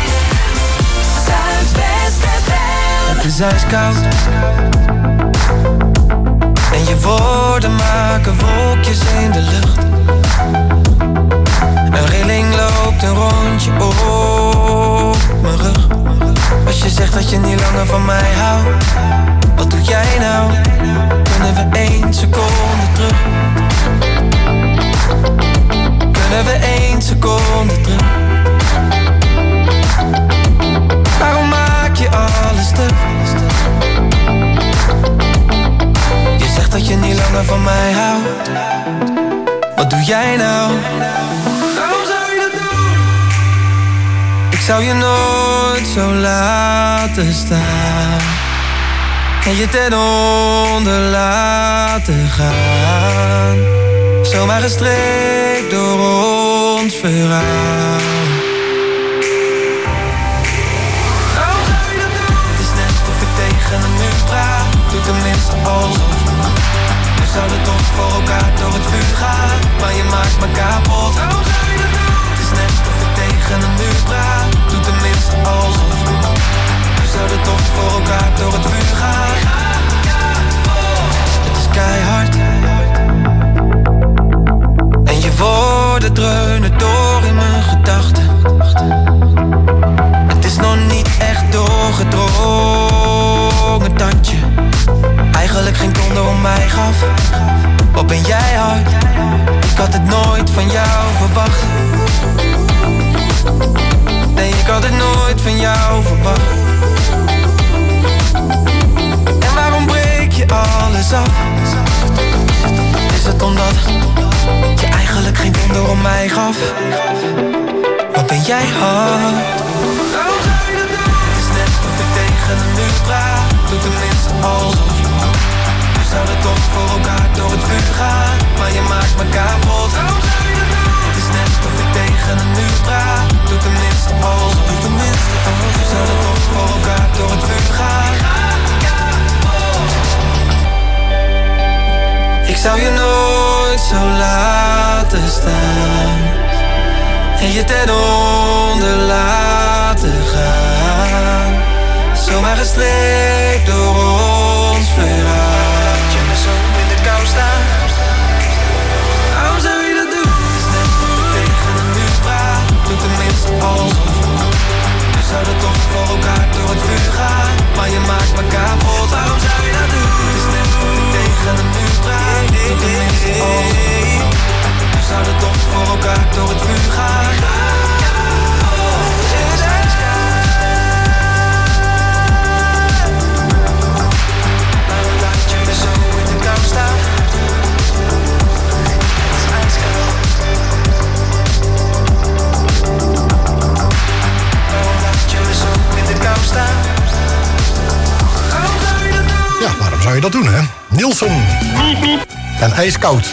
Zuidwest F M. Het is ijskoud. En je woorden maken wolkjes in de lucht. Een rilling loopt een rondje op mijn rug. Als je zegt dat je niet langer van mij houdt, wat doe jij nou? Kunnen we één seconde terug? Kunnen we één seconde terug? Waarom maak je alles stuk? Je zegt dat je niet langer van mij houdt. Wat doe jij nou? Waarom zou je dat doen? Ik zou je nooit zo laten staan en je ten onder laten gaan. Zomaar gestreekt door ons verhaal. Waarom zou je dat doen? Het is net of ik tegen een muur praat. Doe tenminste alsof. We zouden toch voor elkaar door het vuur gaan, maar je maakt me kapot. Waarom zou je dat doen? Het is net of ik tegen een muur praat. Doe tenminste alsof. We zouden toch voor elkaar door het vuur gaan. Het is keihard. En je woorden dreunen door in mijn gedachten. Het is nog niet echt eigenlijk geen donder om mij gaf. Wat ben jij hard? Ik had het nooit van jou verwacht. Nee, ik had het nooit van jou verwacht. En waarom breek je alles af? Is het omdat je eigenlijk geen donder om mij gaf? Wat ben jij hard? Waarom zou je dat doen? Het is net of ik tegen een muur praat. Doe tenminste alsof. We zouden toch voor elkaar door het vuur gaan. Maar je maakt me kapot. Waarom zou je dat doen? Het is net of ik tegen een muur praat. Doe tenminste alsof. Doe tenminste alsof. We zouden toch voor elkaar door het vuur gaan. Ik zou je nooit zo laten staan en je ten onder laten gaan. Zomaar gestreekt door ons verhaal. Je me zo in de kou staan. Waarom zou je dat doen? Het is net of ik tegen een muur praat. Doe tenminste alsof. We zouden toch voor elkaar door het vuur gaan. Maar je maakt me kapot. Waarom zou je dat doen? Het is net of ik tegen een muur praat. Doe tenminste alsof. We zouden toch voor elkaar door het vuur gaan. Waarom laat je me zo in de kou staan? Het is ijskoud. Waarom laat je me zo in de kou staan? Waarom zou je dat doen? Ja, waarom zou je dat doen, hè? Nielsen. En ijskoud.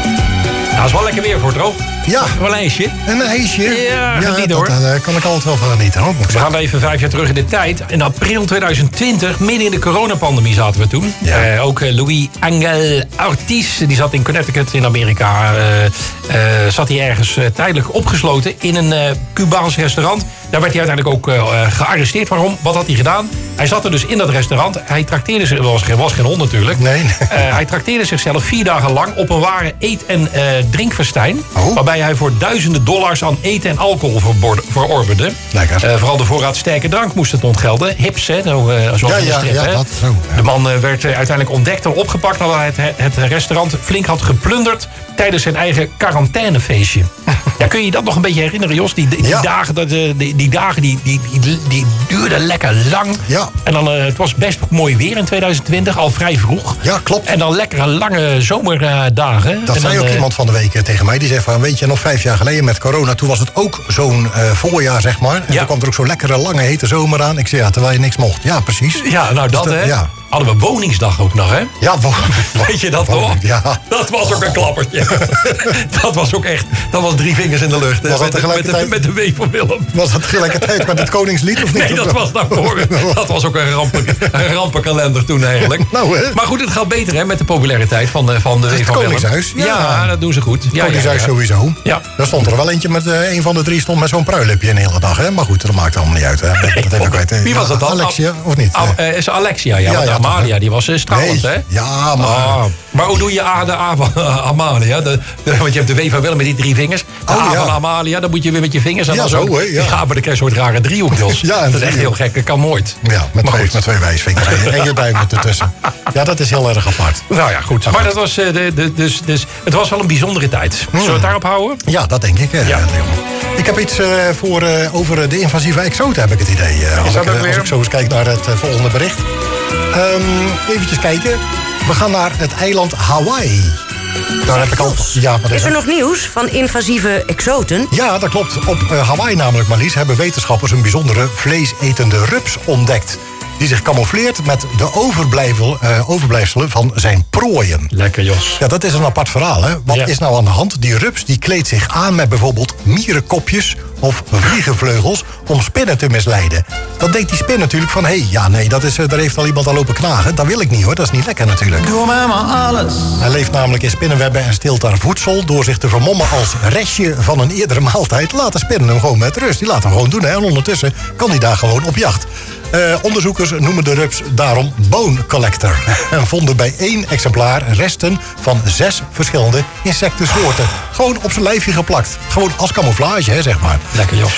Nou, is wel lekker weer voor droog. Ja. Wel een ijsje. Een ijsje? Ja, ja niet dat, hoor. Daar kan ik altijd wel van genieten. Hoor. We gaan even vijf jaar terug in de tijd. In april tweeduizend twintig, midden in de coronapandemie zaten we toen. Ja. Uh, ook uh, Luis Angel Ortiz, die zat in Connecticut in Amerika. Uh, uh, zat hij ergens uh, tijdelijk opgesloten in een uh, Cubaans restaurant. Daar werd hij uiteindelijk ook uh, gearresteerd. Waarom? Wat had hij gedaan? Hij zat er dus in dat restaurant. Hij trakteerde zich, was, was geen hond natuurlijk. Nee. Uh, hij trakteerde zichzelf vier dagen lang op een ware eet- en uh, drinkfestijn. Oh. Waarbij hij voor duizenden dollars aan eten en alcohol verorberde. Lekker. Uh, vooral de voorraad sterke drank moest het ontgelden. Hips, hè, zo, uh, zoals ja, in de ja, strip. ja, hè. dat zo. Ja. De man uh, werd uh, uiteindelijk ontdekt en opgepakt nadat hij het, het restaurant flink had geplunderd tijdens zijn eigen quarantainefeestje. Ja, kun je je dat nog een beetje herinneren, Jos? Die, die, ja. die dagen, dat, uh, die, die, dagen die, die, die, die duurden lekker lang. Ja. En dan, uh, het was best mooi weer in tweeduizend twintig, al vrij vroeg. Ja, klopt. En dan lekkere lange zomerdagen. Dat en zei dan, ook uh, iemand van de week tegen mij. Die zei van, weet je, nog vijf jaar geleden met corona... toen was het ook zo'n uh, voorjaar, zeg maar. En ja. toen kwam er ook zo'n lekkere, lange, hete zomer aan. Ik zei, ja, terwijl je niks mocht. Ja, precies. Ja, nou dat, dus dat hè. Ja. Hadden we woningsdag ook nog, hè? Ja, wo- Weet je dat wo- nog? Ja. Dat was ook een klappertje. Dat was ook echt... Dat was drie vingers in de lucht. Was dat met, de, met, de, tegelijkertijd- met de W van Willem. Was dat tegelijkertijd met het Koningslied of niet? Nee, dat was daarvoor. Dat was ook een, rampen, een rampenkalender toen eigenlijk. Nou, hè? Maar goed, het gaat beter hè, met de populariteit van de, van de W Het van Willem. Koningshuis, ja. Ja, dat doen ze goed. Ja, Koningshuis ja, ja. sowieso. Ja. Daar stond er wel eentje met uh, een van de drie stond met zo'n pruilipje een hele dag. Hè? Maar goed, dat maakt allemaal niet uit. Hè? Dat, dat even kwijt. Wie was dat dan? Alexia, of niet? Al, uh, is Alexia, ja. Ja, want ja, Amalia, toch, die was uh, stralend, nee. hè? Ja, maar... Ah, maar hoe doe je A, de A van uh, Amalia? De, de, want je hebt de W van Willem met die drie vingers. De Oh, A ja. van Amalia, dan moet je weer met je vingers. En Ja, dan zo, zo, hè, ja. ja, maar dan krijg je een soort rare driehoek, Jos. Ja, een dat is echt driehoek. heel gek, dat kan nooit. Ja, met Maar twee, goed. met twee wijsvingers en en je duim ertussen. Ja, dat is heel erg apart. Nou ja, goed. Maar dat was, uh, de, de, dus, dus, het was wel een bijzondere tijd. Zullen we het daarop houden? Ja, dat denk ik. eh, Ja. Leon. Ik heb iets uh, voor, uh, over de invasieve exoten, heb ik het idee. Uh, als, dat ik, ook uh, weer? als ik zo eens kijk naar het uh, volgende bericht. Um, eventjes kijken. We gaan naar het eiland Hawaii. Daar heb ik al... Ja, wat Is er het? nog nieuws van invasieve exoten? Ja, dat klopt. Op uh, Hawaii namelijk, Marlies, hebben wetenschappers een bijzondere vleesetende rups ontdekt. Die zich camoufleert met de overblijfsel, uh, overblijfselen van zijn prooien. Lekker, Jos. Ja, dat is een apart verhaal, hè? Wat Ja. is nou aan de hand? Die rups die kleedt zich aan met bijvoorbeeld mierenkopjes of vliegenvleugels om spinnen te misleiden. Dan denkt die spin natuurlijk van, hé, hey, ja, nee, dat is, uh, daar heeft al iemand al lopen knagen. Dat wil ik niet, hoor. Dat is niet lekker natuurlijk. Doe mij maar alles. Hij leeft namelijk in spinnenwebben en steelt daar voedsel. Door zich te vermommen als restje van een eerdere maaltijd laten spinnen hem gewoon met rust. Die laten hem gewoon doen, hè? En ondertussen kan hij daar gewoon op jacht. Uh, onderzoekers noemen de rups daarom bone collector. En vonden bij één exemplaar resten van zes verschillende insectensoorten. Gewoon op zijn lijfje geplakt. Gewoon als camouflage, hè, zeg maar. Lekker, Jos.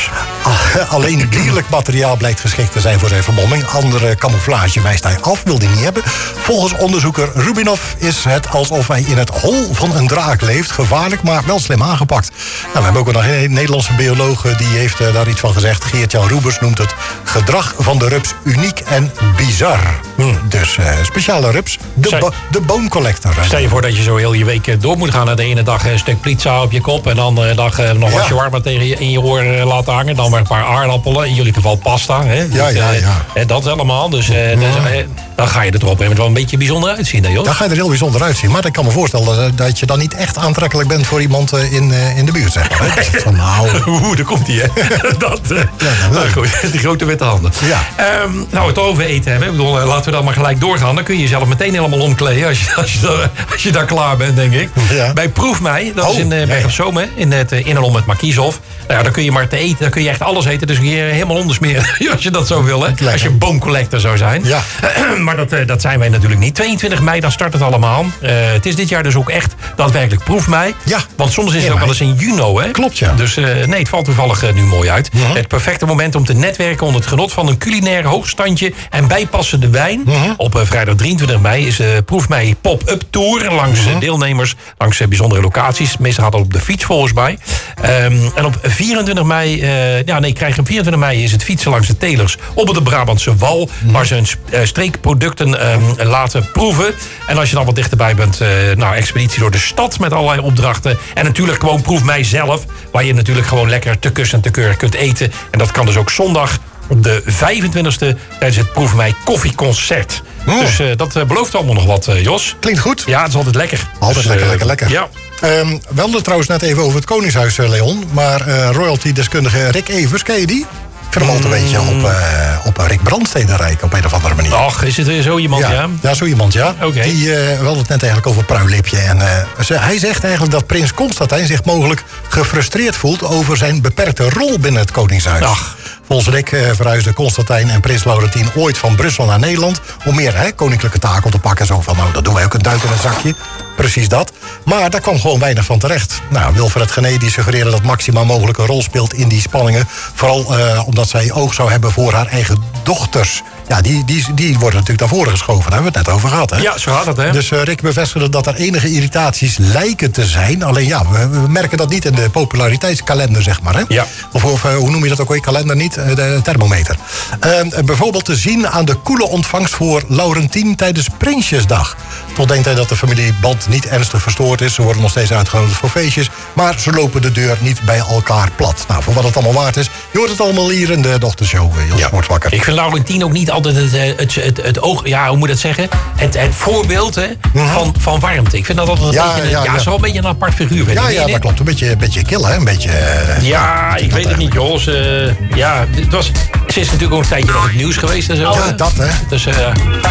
Alleen dierlijk materiaal blijkt geschikt te zijn voor zijn vermomming. Andere camouflage wijst hij af, wil hij niet hebben. Volgens onderzoeker Rubinov is het alsof hij in het hol van een draak leeft. Gevaarlijk, maar wel slim aangepakt. Nou, we hebben ook nog een Nederlandse bioloog die heeft uh, daar iets van gezegd. Geert-Jan Roebers noemt het gedrag van de rups uniek en bizar. Hmm. Dus uh, speciale rups, de, Zij... bo- de bone collector. Stel je voor dat je zo heel je week door moet gaan. De ene dag een stuk pizza op je kop. En de andere dag uh, nog wat Ja. shawarma tegen je in je oor uh, laten hangen. Dan maar een paar aardappelen. In jullie geval pasta. Hè? Ja, dus, ja, uh, ja. uh, dat allemaal. Dus, uh, mm. dus uh, dan ga je er toch op en wel een beetje bijzonder uitzien. Hè, joh? Dan ga je er heel bijzonder uitzien. Maar ik kan me voorstellen dat, dat je dan niet echt aantrekkelijk bent voor iemand uh, in, uh, in de buurt, zeg maar. Hè? Van, nou... Oeh, daar komt hij, hè? dat, uh, ja, nou, goed, die grote witte handen. Ja. Um, nou, het over eten hebben. Ik bedoel, uh, laten we dan maar gelijk doorgaan. Dan kun je jezelf meteen helemaal omkleden als je, als je, daar, als je daar klaar bent, denk ik. Ja. Bij Proef Mij, dat oh, is in uh, Berg op Zoom, hè, in het uh, in en om het Markieshof. Nou ja, dan kun je maar te eten, dan kun je echt alles eten. Dus kun je helemaal ondersmeren als je dat zo wil, hè? Lekker. Als je boomcollector zou zijn. Ja. maar dat, uh, dat zijn wij natuurlijk niet. tweeëntwintig mei, dan start het allemaal. Uh, het is dit jaar dus ook echt daadwerkelijk Proef Mij. Ja. Want soms is het in ook mei. wel eens in juni, hè? Klopt, ja. Dus uh, nee, het valt toevallig uh, nu mooi uit. Uh-huh. Het perfecte moment om te netwerken onder het genot van een culinair hoogstandje en bijpassende wijn. Uh-huh. Op uh, vrijdag drieëntwintig mei is de uh, Proef Mij Pop-up Tour langs uh-huh. deelnemers, langs uh, bijzondere locaties. Meestal gaat dat op de fiets volgens mij. Um, en op vierentwintig mei, uh, ja nee, krijg je op vierentwintig mei is het fietsen langs de telers op de Brabantse Wal, uh-huh. waar ze hun uh, streekproducten um, laten proeven. En als je dan wat dichterbij bent, uh, nou, expeditie door de stad met allerlei opdrachten. En natuurlijk gewoon Proef Mij zelf, waar je natuurlijk gewoon lekker te kus en te keur kunt eten. En dat kan dus ook zondag op de vijfentwintigste tijdens het Proef Mij koffieconcert. Mm. Dus uh, dat uh, belooft allemaal nog wat, uh, Jos. Klinkt goed. Ja, het is altijd lekker. Altijd dus, lekker, uh, lekker, lekker. Ja. Um, we hadden het trouwens net even over het Koningshuis, uh, Leon. Maar uh, royalty-deskundige Rick Evers, ken je die? Ik vind hem altijd een beetje op, uh, op Rick Brandstede rijken op een of andere manier. Ach, is het weer zo iemand, ja? Ja, ja zo iemand, ja. Okay. Die, uh, we hadden het net eigenlijk over Pruilipje. En uh, ze, hij zegt eigenlijk dat prins Constantijn zich mogelijk gefrustreerd voelt over zijn beperkte rol binnen het Koningshuis. Ach. Volgens Rick uh, verhuisden Constantijn en prins Laurentien ooit van Brussel naar Nederland om meer hè, koninklijke taken te pakken. Zo van, nou, dat doen wij ook, een duik in een zakje. Precies dat. Maar daar kwam gewoon weinig van terecht. Nou, Wilfred Genee die suggereerde dat Maxima mogelijk een rol speelt in die spanningen. Vooral uh, omdat zij oog zou hebben voor haar eigen dochters. Ja, die, die, die worden natuurlijk naar voren geschoven. Daar hebben we het net over gehad, hè? Ja, zo gaat het, hè? Dus uh, Rick bevestigde dat er enige irritaties lijken te zijn. Alleen ja, we, we merken dat niet in de populariteitskalender, zeg maar, hè? Ja. Of, of uh, hoe noem je dat ook weer? Kalender niet? Uh, de thermometer. Uh, bijvoorbeeld te zien aan de koele ontvangst voor Laurentien tijdens Prinsjesdag. Toch denkt hij dat de familieband niet ernstig verstoord is. Ze worden nog steeds uitgenodigd voor feestjes. Maar ze lopen de deur niet bij elkaar plat. Nou, voor wat het allemaal waard is, je hoort het allemaal hier in de dochtershow. Jos ja. wordt wakker. Ik vind Laurentien ook niet altijd het, het, het, het oog... Ja, hoe moet ik dat zeggen? Het, het voorbeeld hè, mm-hmm. van, van warmte. Ik vind dat altijd een ja, beetje... Ja, ja, ja. zo een beetje een apart figuur. Ja, ja, dat klopt. Een beetje, een beetje kil, hè? Een beetje... Uh, ja, ik weet het niet, Jos. Uh, ja, het was... Ze is natuurlijk ook een tijdje nog het nieuws geweest en zo. Ja, hè? Dat, hè? Dus... Uh,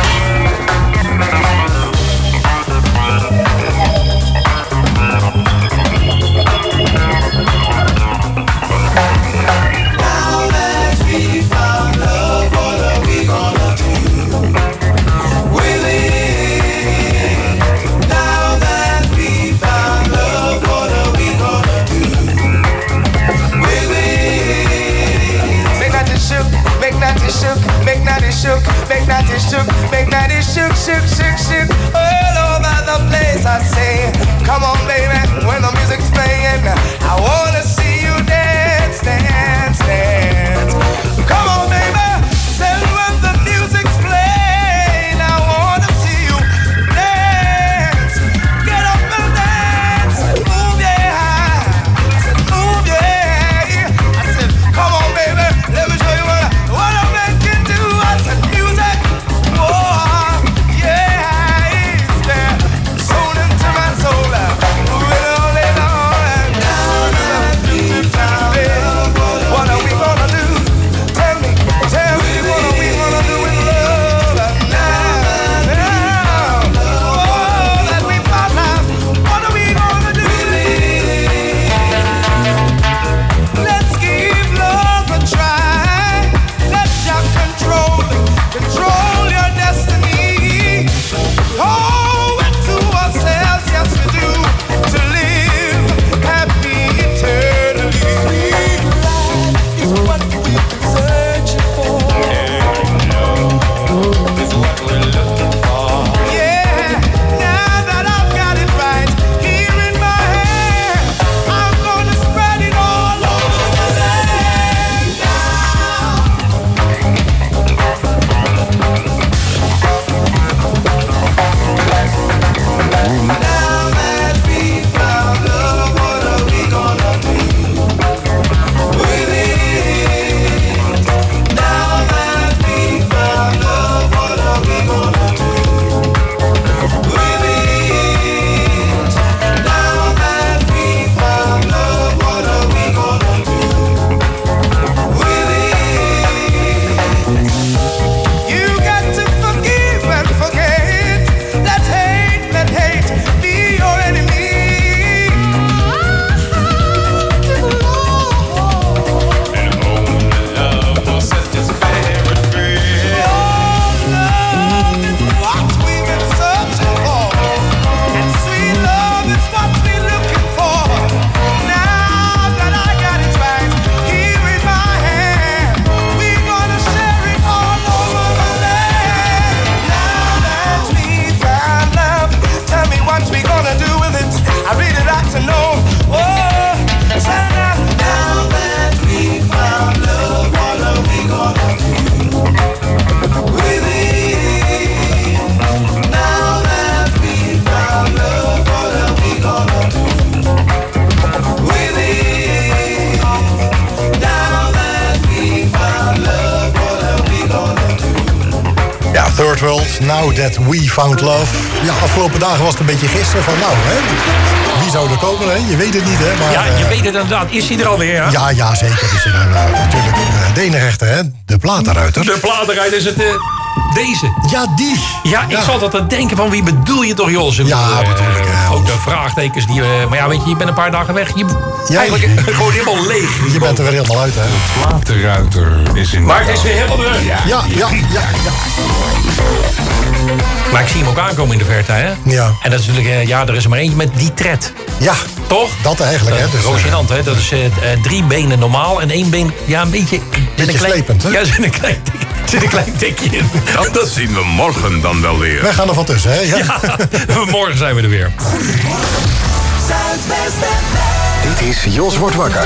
Make that it shook, make that it shook, make that it shook, shook, shook, shook. All over the place I say, come on baby, when the music's playing, I wanna see you dance, dance, dance. Come on baby, tell me when the music's playing, I wanna see you dance. Get up and dance, move yeah, I said move yeah. I said come on baby, let me show you what, what I make you do. I said music, oh yeah, it's there, soul into my soul, moving on and on and down and World, Now That We Found Love. Ja, afgelopen dagen was het een beetje gisteren van nou, hè. Wie zou er komen, hè? Je weet het niet, hè. Maar, ja, je uh, weet het inderdaad. Is hij er alweer, ja? Ja, ja, zeker is hij er. Uh, natuurlijk, uh, de enige echte, hè. De platenruiter. De platenruiter is het... Uh... Deze. Ja, die. Ja, ik ja. zat altijd te denken van wie bedoel je toch, Jos? Ja, uh, natuurlijk. Uh, ook de vraagtekens die... Uh, maar ja, weet je, je bent een paar dagen weg. Je ja, eigenlijk je, gewoon helemaal leeg. Je bent er weer helemaal uit, hè. De platenruiter is in... Maar het is weer helemaal terug. Ja, ja, ja, ja, ja. Maar ik zie hem ook aankomen in de verte, hè? Ja. En dat is natuurlijk... Uh, ja, er is er maar eentje met die tred. Ja. Toch? Dat eigenlijk, dat, hè. Dus, Roosjenant, hè. Dat is uh, drie benen normaal en één been... Ja, een beetje... Beetje slepend, hè? Ja, zit een klein tikje. zit een klein tikje in. Dat, dat zien we morgen dan wel weer. Wij gaan er van tussen, hè? Ja. ja, morgen zijn we er weer. Dit is Jos wordt wakker.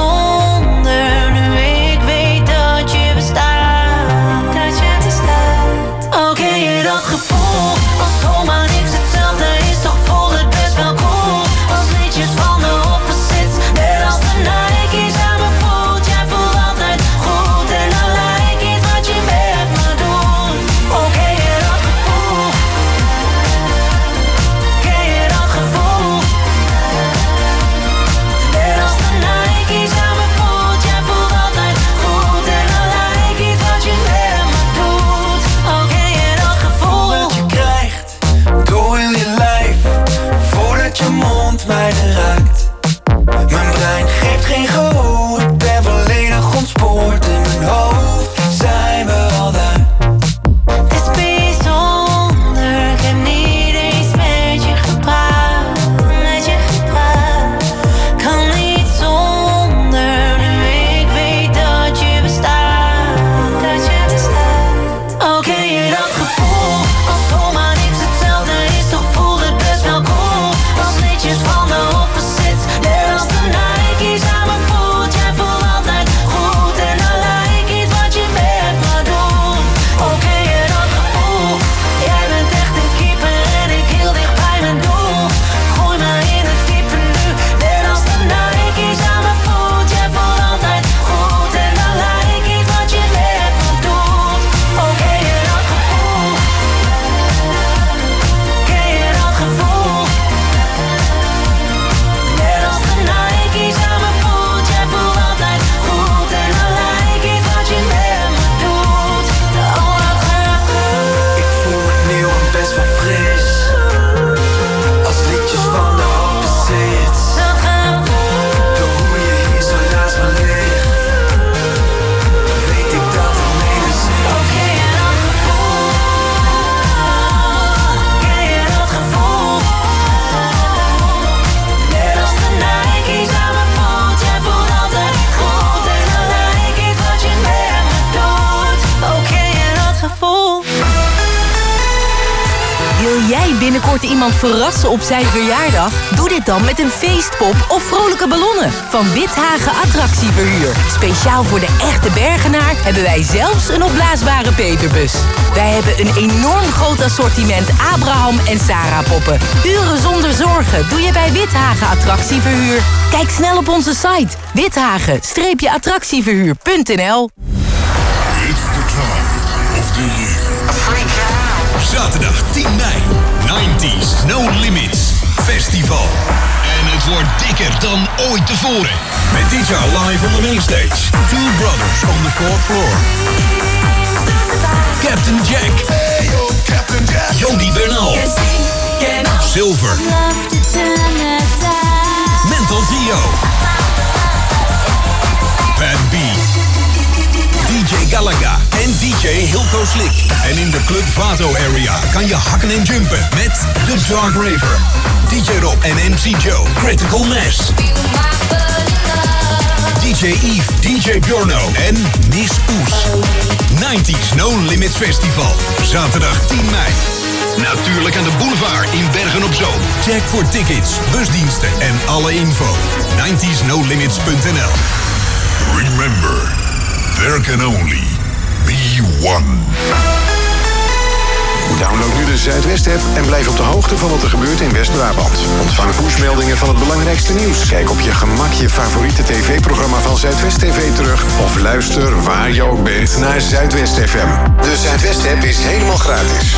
Stop. dat gevoel? Als zomaar niks hetzelfde is, toch voelt het best wel cool. Als liedjes van de opposites, net als de Nike's aan mijn voet. Jij voelt altijd goed en dan lijkt iets wat je met me doet. Oh, ken je dat gevoel? Ken je dat gevoel? Net als de Nike's aan mijn voet. Jij voelt altijd goed en dan lijkt iets wat je met me doet. Oh, ken je dat gevoel? Dat je krijgt door in je lijf, voordat je mond mij raakt. Mijn brein geeft geen gehoor, ik ben volledig ontspoord. In mijn hoofd zijn we al daar. Het is bijzonder, ik heb niet eens met je gepraat. Met je gepraat. Kan niet zonder, nu ik weet dat je bestaat. Dat je bestaat. Oh, ken je dat gevoel? Als zomaar niks hetzelfde is, toch voelt het best wel cool. Als liedjes van de opposites, net als de Nike's aan mijn voet. Jij voelt altijd goed en dan lijkt iets wat je met me doet. Oh, ken je dat gevoel? Jij bent echt een keeper en ik heel dicht bij mijn doel. Gooi me in het diepe nu, net als de Nike's aan mijn voet. Jij voelt altijd goed en dan lijkt iets wat je met me doet. Oh, ken je dat gevoel? Ken je dat gevoel? Net als de Nike's aan mijn voet. Jij voelt altijd goed en dan lijkt iets wat je met me doet. Oh, dat gaat goed. Ik voel me nieuw en best wel fris. Als liedjes van de opposites. Dat gaat goed. Door hoe je hier zo naast me ligt, weet ik dat het mede zit. Oh, ken je dat gevoel? Ken je dat gevoel? Net als de Nike's aan mijn voet. Jij voelt altijd goed en dan lijkt iets wat je met me doet. Oh, ken je dat gevoel? Wil jij binnenkort iemand verrassen op zijn verjaardag? Doe dit dan met een feestpop of vrolijke ballonnen van Withagen Attractieverhuur. Speciaal voor de echte Bergenaar hebben wij zelfs een opblaasbare peperbus. Wij hebben een enorm groot assortiment Abraham en Sarah poppen. Uren zonder zorgen doe je bij Withagen Attractieverhuur. Kijk snel op onze site withagen attractieverhuur punt n l. It's the time of the year. Zaterdag tien mei, nineties No Limits Festival. En het wordt dikker dan ooit tevoren. Met dit jaar live on the main stage. Two Brothers on the fourth floor. Captain Jack. Hey yo, Captain Jack. Jody Bernal. Silver. Mental Theo. Pat B. D J Galaga en D J Hilco Slick. En in de Club Vato area kan je hakken en jumpen met The Dark Raver, D J Rob en M C Joe, Critical Mass, D J Eve, D J Bjorno en Miss Poes. nineties No Limits Festival, zaterdag tien mei. Natuurlijk aan de boulevard in Bergen op Zoom. Check voor tickets, busdiensten en alle info. nineties no limits punt n l. Remember, there can only be one. Download nu de Zuidwest-app en blijf op de hoogte van wat er gebeurt in West-Brabant. Ontvang pushmeldingen van het belangrijkste nieuws. Kijk op je gemak je favoriete tv-programma van Zuidwest T V terug. Of luister waar je ook bent naar Zuidwest F M. De Zuidwest-app is helemaal gratis.